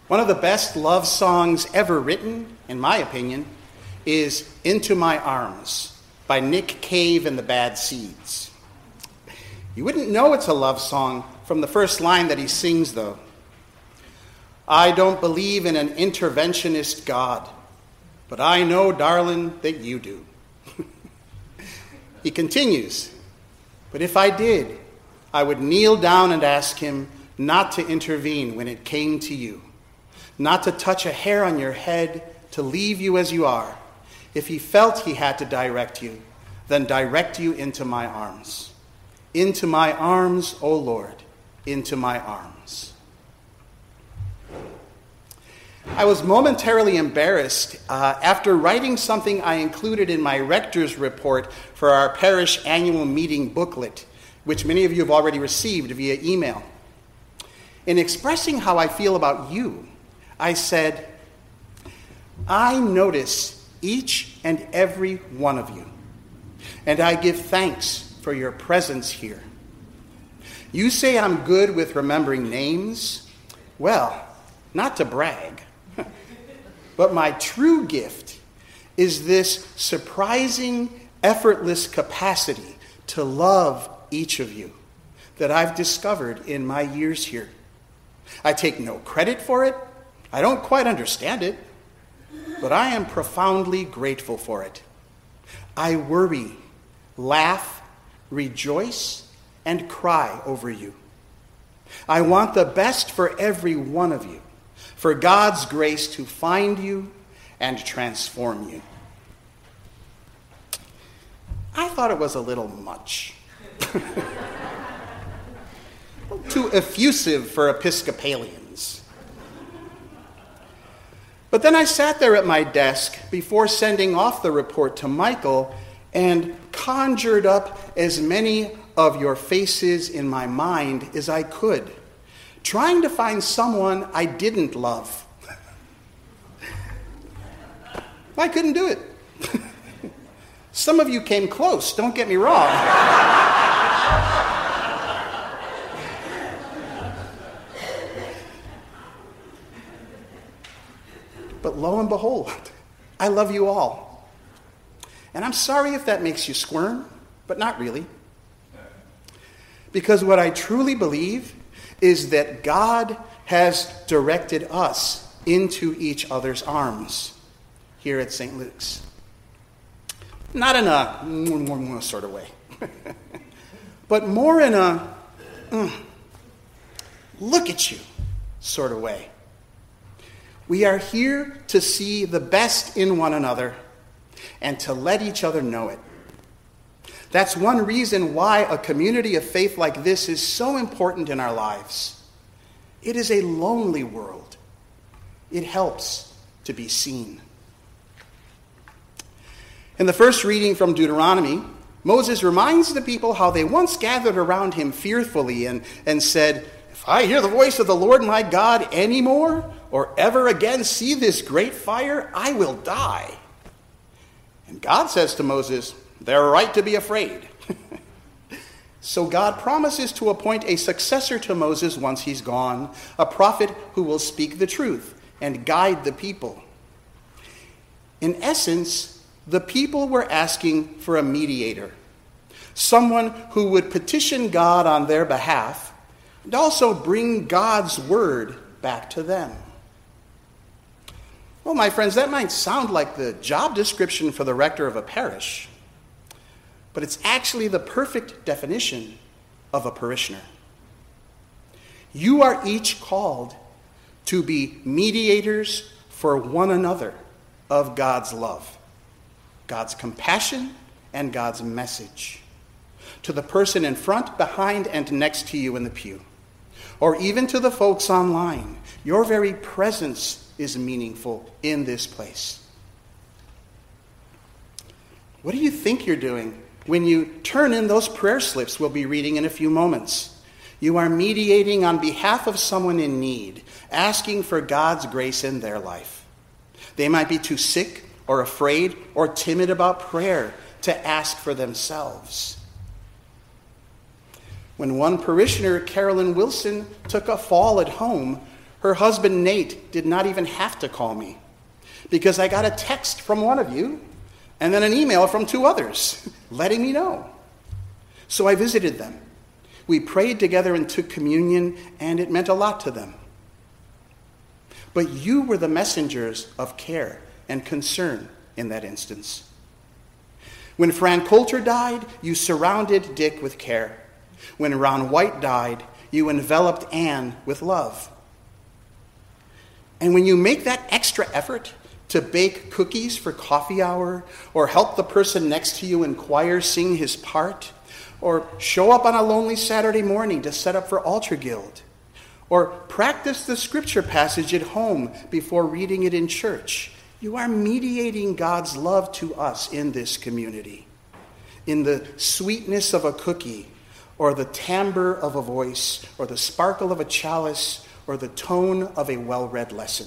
One of the best love songs ever written, in my opinion, is Into My Arms by Nick Cave and the Bad Seeds. You wouldn't know it's a love song from the first line that he sings, though. I don't believe in an interventionist God, but I know, darling, that you do. He continues, but if I did, I would kneel down and ask him not to intervene when it came to you, not to touch a hair on your head, to leave you as you are. If he felt he had to direct you, then direct you into my arms. Into my arms, O Lord, into my arms. I was momentarily embarrassed after writing something I included in my rector's report for our parish annual meeting booklet, which many of you have already received via email. In expressing how I feel about you, I said, I notice each and every one of you, and I give thanks for your presence here. You say I'm good with remembering names. Well, not to brag, but my true gift is this surprising, effortless capacity to love each of you that I've discovered in my years here. I take no credit for it. I don't quite understand it, but I am profoundly grateful for it. I worry, laugh, rejoice, and cry over you. I want the best for every one of you, for God's grace to find you and transform you. I thought it was a little much. Too effusive for Episcopalians. But then I sat there at my desk before sending off the report to Michael and conjured up as many of your faces in my mind as I could, trying to find someone I didn't love. I couldn't do it. Some of you came close, don't get me wrong. But lo and behold, I love you all. And I'm sorry if that makes you squirm, but not really. Because what I truly believe is that God has directed us into each other's arms here at St. Luke's. Not in a sort of way, but more in a look at you sort of way. We are here to see the best in one another and to let each other know it. That's one reason why a community of faith like this is so important in our lives. It is a lonely world. It helps to be seen. In the first reading from Deuteronomy, Moses reminds the people how they once gathered around him fearfully and said, if I hear the voice of the Lord my God anymore, or ever again see this great fire, I will die. And God says to Moses, they're right to be afraid. So God promises to appoint a successor to Moses once he's gone, a prophet who will speak the truth and guide the people. In essence, the people were asking for a mediator, someone who would petition God on their behalf and also bring God's word back to them. Well, my friends, that might sound like the job description for the rector of a parish, but it's actually the perfect definition of a parishioner. You are each called to be mediators for one another of God's love, God's compassion, and God's message to the person in front, behind, and next to you in the pew, or even to the folks online. Your very presence is meaningful in this place. What do you think you're doing when you turn in those prayer slips we'll be reading in a few moments? You are mediating on behalf of someone in need, asking for God's grace in their life. They might be too sick or afraid or timid about prayer to ask for themselves. When one parishioner, Carolyn Wilson, took a fall at home, Her husband, Nate, did not even have to call me because I got a text from one of you and then an email from 2 others letting me know. So I visited them. We prayed together and took communion, and it meant a lot to them. But you were the messengers of care and concern in that instance. When Fran Coulter died, you surrounded Dick with care. When Ron White died, you enveloped Anne with love. And when you make that extra effort to bake cookies for coffee hour, or help the person next to you in choir sing his part, or show up on a lonely Saturday morning to set up for Altar Guild, or practice the scripture passage at home before reading it in church, you are mediating God's love to us in this community, in the sweetness of a cookie, or the timbre of a voice, or the sparkle of a chalice, or the tone of a well-read lesson.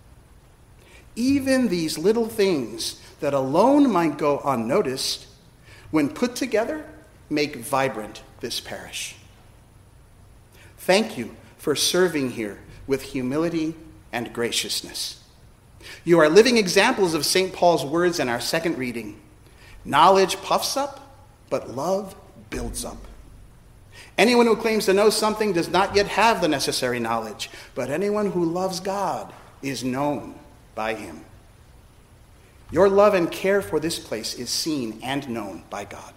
Even these little things that alone might go unnoticed, when put together, make vibrant this parish. Thank you for serving here with humility and graciousness. You are living examples of St. Paul's words in our second reading. Knowledge puffs up, but love builds up. Anyone who claims to know something does not yet have the necessary knowledge, but anyone who loves God is known by him. Your love and care for this place is seen and known by God.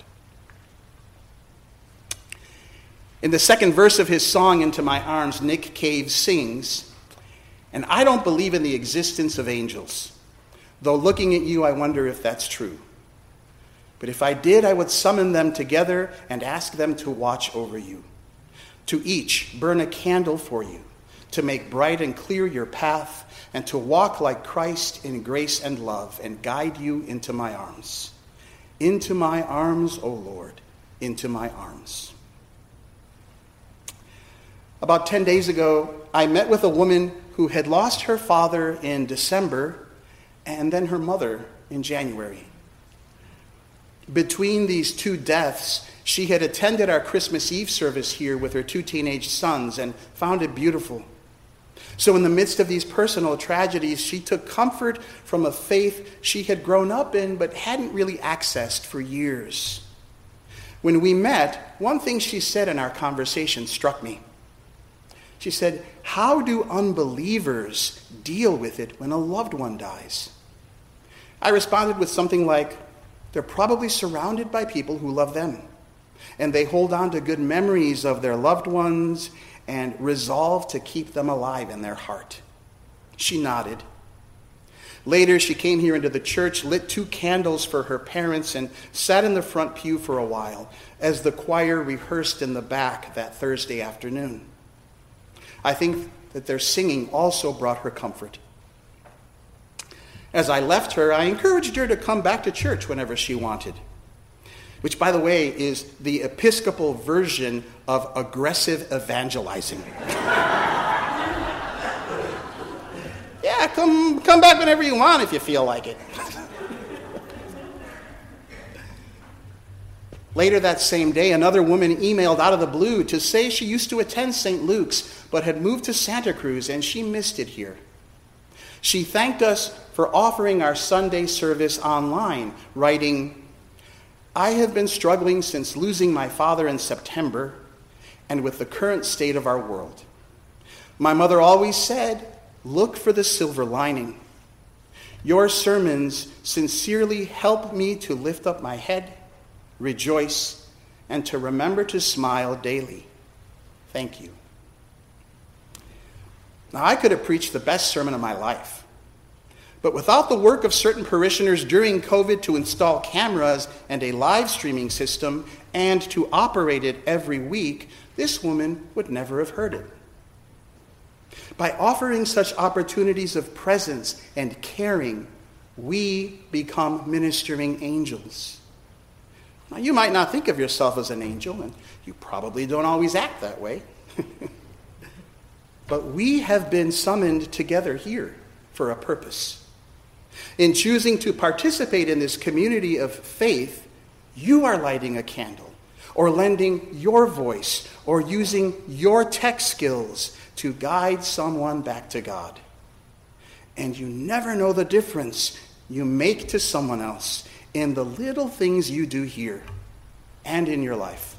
In the second verse of his song, Into My Arms, Nick Cave sings, and I don't believe in the existence of angels, though looking at you, I wonder if that's true. But if I did, I would summon them together and ask them to watch over you, to each burn a candle for you, to make bright and clear your path, and to walk like Christ in grace and love and guide you into my arms. Into my arms, O Lord, into my arms. About 10 days ago, I met with a woman who had lost her father in December and then her mother in January. Between these 2 deaths, she had attended our Christmas Eve service here with her 2 teenage sons and found it beautiful. So in the midst of these personal tragedies, she took comfort from a faith she had grown up in but hadn't really accessed for years. When we met, one thing she said in our conversation struck me. She said, "How do unbelievers deal with it when a loved one dies?" I responded with something like, they're probably surrounded by people who love them, and they hold on to good memories of their loved ones and resolve to keep them alive in their heart. She nodded. Later, she came here into the church, lit 2 candles for her parents, and sat in the front pew for a while as the choir rehearsed in the back that Thursday afternoon. I think that their singing also brought her comfort. As I left her, I encouraged her to come back to church whenever she wanted, which, by the way, is the Episcopal version of aggressive evangelizing. Yeah, come back whenever you want if you feel like it. Later that same day, another woman emailed out of the blue to say she used to attend St. Luke's, but had moved to Santa Cruz and she missed it here. She thanked us for offering our Sunday service online, writing, "I have been struggling since losing my father in September and with the current state of our world. My mother always said, look for the silver lining. Your sermons sincerely help me to lift up my head, rejoice, and to remember to smile daily. Thank you." Now, I could have preached the best sermon of my life, but without the work of certain parishioners during COVID to install cameras and a live streaming system and to operate it every week, this woman would never have heard it. By offering such opportunities of presence and caring, we become ministering angels. Now, you might not think of yourself as an angel, and you probably don't always act that way. But we have been summoned together here for a purpose. In choosing to participate in this community of faith, you are lighting a candle, or lending your voice, or using your tech skills to guide someone back to God. And you never know the difference you make to someone else in the little things you do here and in your life.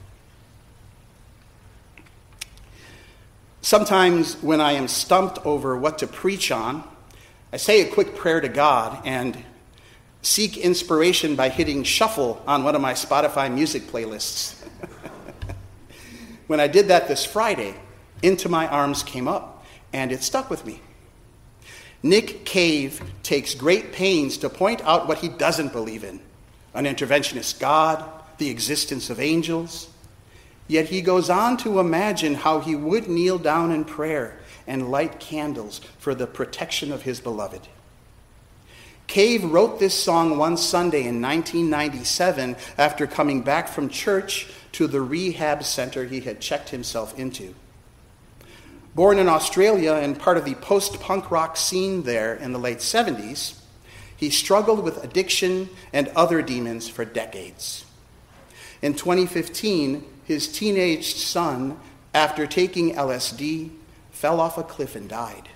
Sometimes when I am stumped over what to preach on, I say a quick prayer to God and seek inspiration by hitting shuffle on one of my Spotify music playlists. When I did that this Friday, Into My Arms came up, and it stuck with me. Nick Cave takes great pains to point out what he doesn't believe in: an interventionist God, the existence of angels. Yet he goes on to imagine how he would kneel down in prayer and light candles for the protection of his beloved. Cave wrote this song one Sunday in 1997 after coming back from church to the rehab center he had checked himself into. Born in Australia and part of the post-punk rock scene there in the late 70s, he struggled with addiction and other demons for decades. In 2015, his teenage son, after taking LSD, fell off a cliff and died.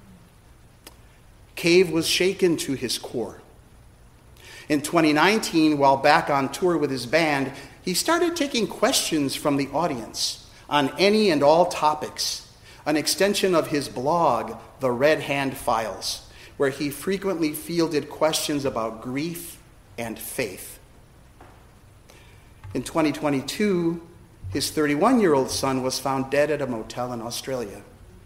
Cave was shaken to his core. In 2019, while back on tour with his band, he started taking questions from the audience on any and all topics, an extension of his blog, The Red Hand Files, where he frequently fielded questions about grief and faith. In 2022, his 31-year-old son was found dead at a motel in Australia.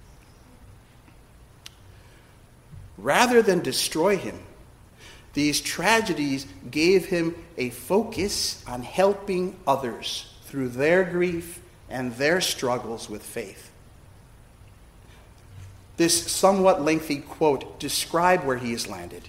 Rather than destroy him, these tragedies gave him a focus on helping others through their grief and their struggles with faith. This somewhat lengthy quote describes where he's landed.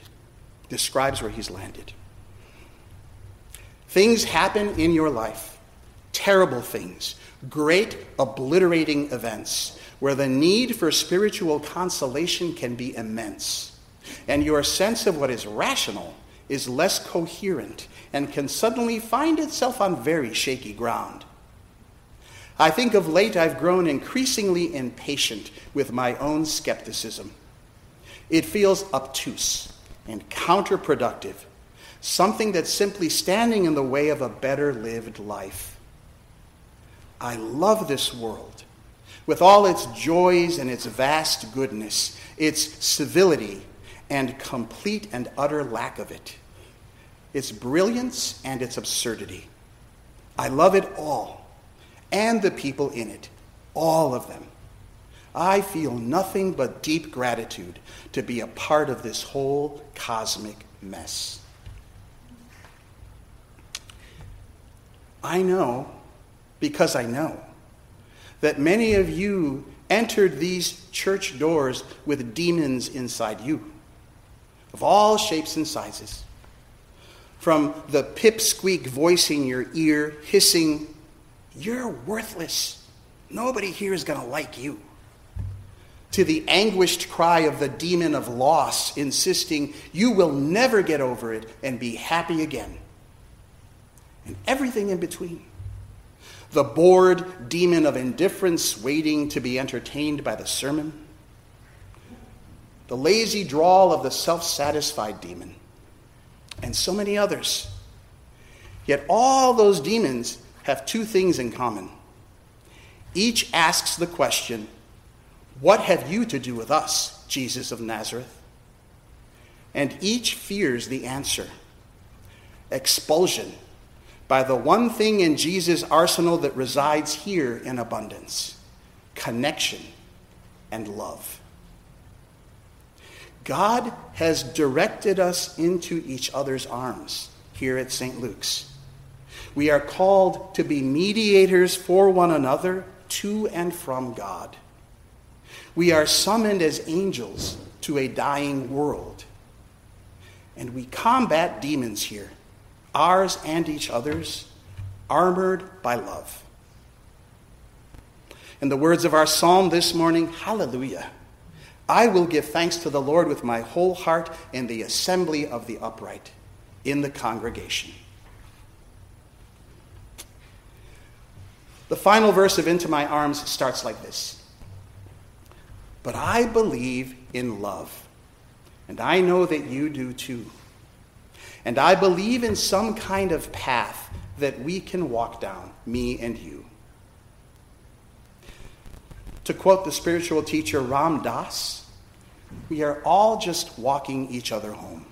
Things happen in your life, terrible things, great obliterating events, where the need for spiritual consolation can be immense, and your sense of what is rational is less coherent and can suddenly find itself on very shaky ground. I think of late I've grown increasingly impatient with my own skepticism. It feels obtuse and counterproductive, something that's simply standing in the way of a better lived life. I love this world, with all its joys and its vast goodness, its civility and complete and utter lack of it, its brilliance and its absurdity. I love it all, and the people in it, all of them. I feel nothing but deep gratitude to be a part of this whole cosmic mess. I know, because I know, that many of you entered these church doors with demons inside you, of all shapes and sizes. From the pipsqueak voice in your ear hissing, "You're worthless. Nobody here is going to like you," to the anguished cry of the demon of loss insisting you will never get over it and be happy again. And everything in between. The bored demon of indifference waiting to be entertained by the sermon. The lazy drawl of the self-satisfied demon. And so many others. Yet all those demons have two things in common. Each asks the question, "What have you to do with us, Jesus of Nazareth?" And each fears the answer. Expulsion by the one thing in Jesus' arsenal that resides here in abundance: connection and love. God has directed us into each other's arms here at St. Luke's. We are called to be mediators for one another to and from God. We are summoned as angels to a dying world. And we combat demons here, ours and each other's, armored by love. In the words of our psalm this morning, hallelujah, I will give thanks to the Lord with my whole heart in the assembly of the upright, in the congregation. The final verse of Into My Arms starts like this. but I believe in love. And I know that you do too. And I believe in some kind of path that we can walk down, me and you. To quote the spiritual teacher Ram Dass, we are all just walking each other home.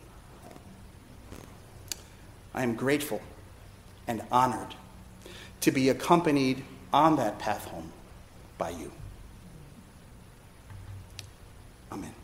I am grateful and honored to be accompanied on that path home by you. Amen.